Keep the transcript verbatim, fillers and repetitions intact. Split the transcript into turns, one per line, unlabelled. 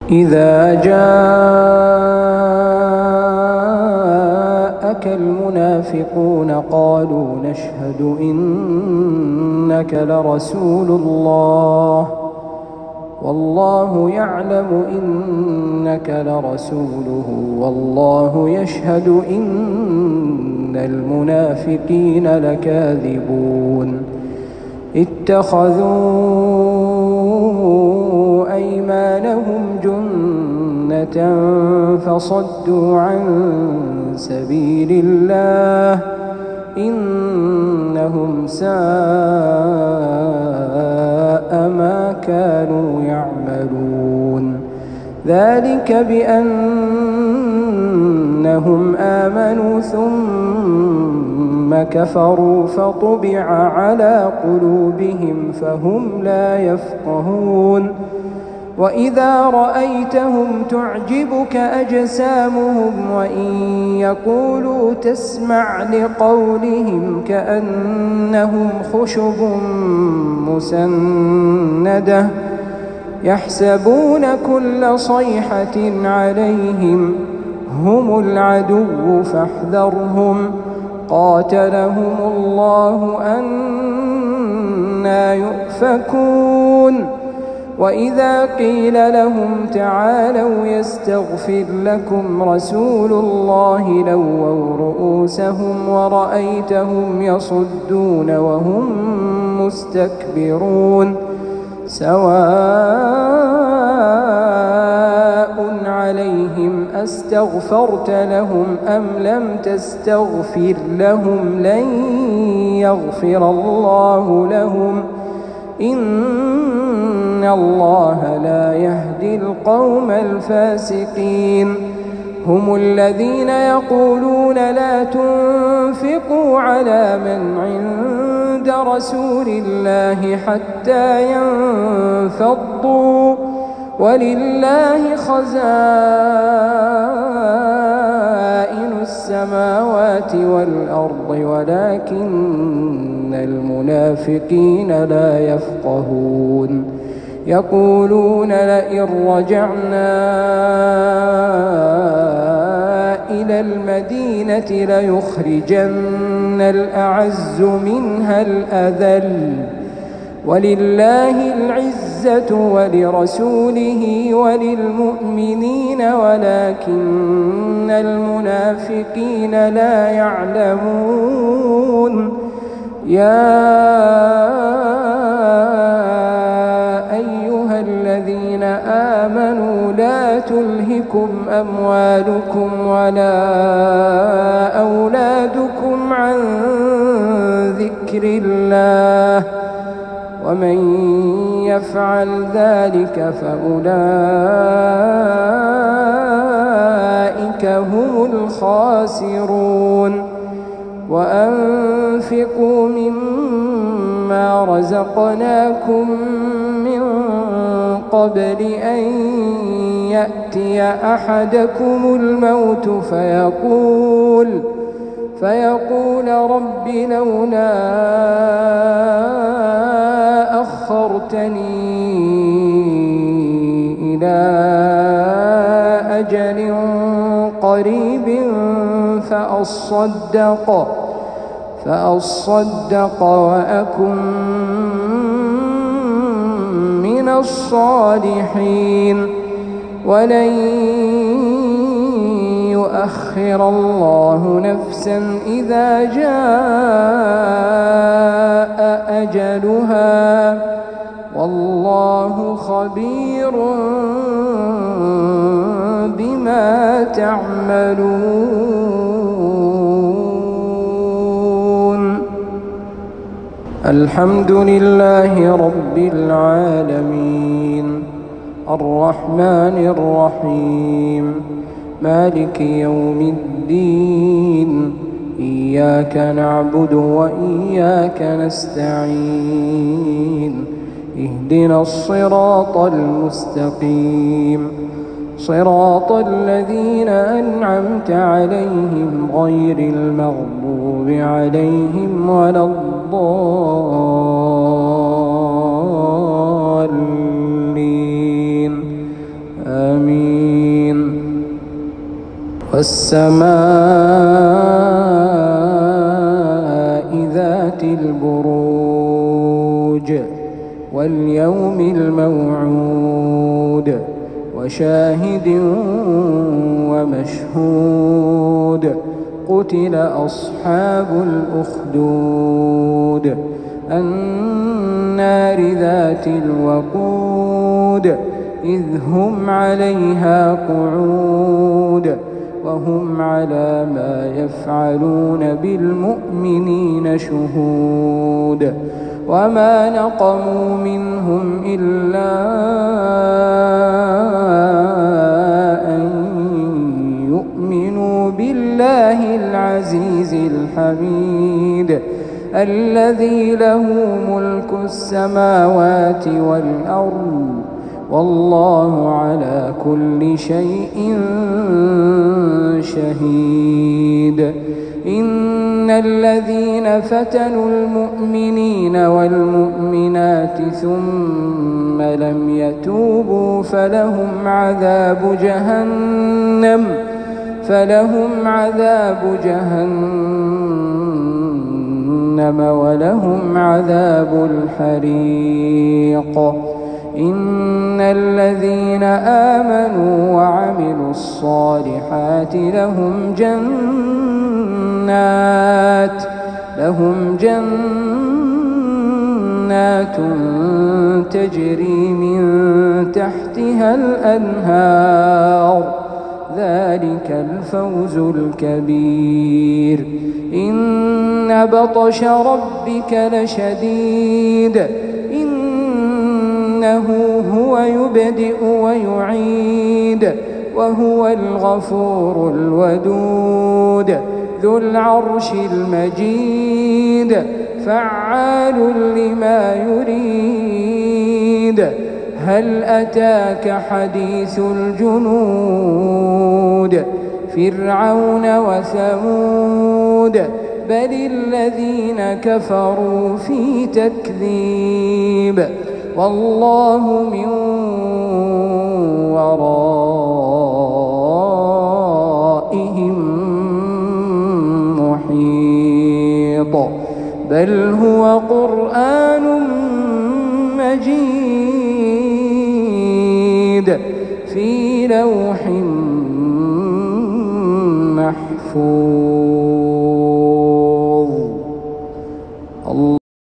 إذا جاءك المنافقون قالوا نشهد إنك لرسول الله والله يعلم إنك لرسوله والله يشهد إن المنافقين لكاذبون اتخذوا أيمانهم جنة فصدوا عن سبيل الله إنهم ساء ما كانوا يعملون ذلك بأنهم آمنوا ثم كفروا فطبع على قلوبهم فهم لا يفقهون وإذا رأيتهم تعجبك أجسامهم وإن يقولوا تسمع لقولهم كأنهم خشب مسندة يحسبون كل صيحة عليهم هم العدو فاحذرهم قاتلهم الله أنى يؤفكون وإذا قيل لهم تعالوا يستغفر لكم رسول الله لووا رؤوسهم ورأيتهم يصدون وهم مستكبرون سواء عليهم أستغفرت لهم أم لم تستغفر لهم لن يغفر الله لهم إن الله لا يهدي القوم الفاسقين هم الذين يقولون لا تنفقوا على من عند رسول الله حتى ينفضوا ولله خزائن السماوات والأرض ولكن المنافقين لا يفقهون يقولون لئن رجعنا إلى المدينة ليخرجن الأعز منها الأذل ولله العزة ولرسوله وللمؤمنين ولكن المنافقين لا يعلمون يا أيها الذين آمنوا لا تلهكم أموالكم ولا أولادكم عن ذكر الله ومن يفعل ذلك فأولئك هم الخاسرون وأنفقوا مما رزقناكم من قبل أن يأتي أحدكم الموت فيقول فيقول رب لولا أخرتني إلى أجل قريب فأصدق فأصدق وأكن من الصالحين ولن يؤخر الله نفسا إذا جاء أجلها والله خبير بما تعملون الحمد لله رب العالمين الرحمن الرحيم مالك يوم الدين إياك نعبد وإياك نستعين اهدنا الصراط المستقيم صراط الذين أنعمت عليهم غير المغضوب عليهم ولا الضالين آمين. والسماء ذات البروج واليوم الموعود وشاهد ومشهود قتل أصحاب الأخدود النار ذات الوقود إذ هم عليها قعود وهم على ما يفعلون بالمؤمنين شهود وما نقموا منهم إلا أن يؤمنوا بالله العزيز الحميد الذي له ملك السماوات والأرض والله على كل شيء شهيد. إن الذين فتنوا المؤمنين والمؤمنات ثم لم يتوبوا فلهم عذاب جهنم فلهم عذاب جهنم ولهم عذاب الحريق. إن الذين آمنوا وعملوا الصالحات لهم جنات لهم جنات تجري من تحتها الأنهار ذلك الفوز الكبير. إن بطش ربك لشديد إنه هو يبدئ ويعيد وهو الغفور الودود ذو العرش المجيد فعال لما يريد. هل أتاك حديث الجنود فرعون وثمود بل الذين كفروا في تكذيب والله من ورائهم محيط بل هو قرآن مجيد في لوح محفوظ.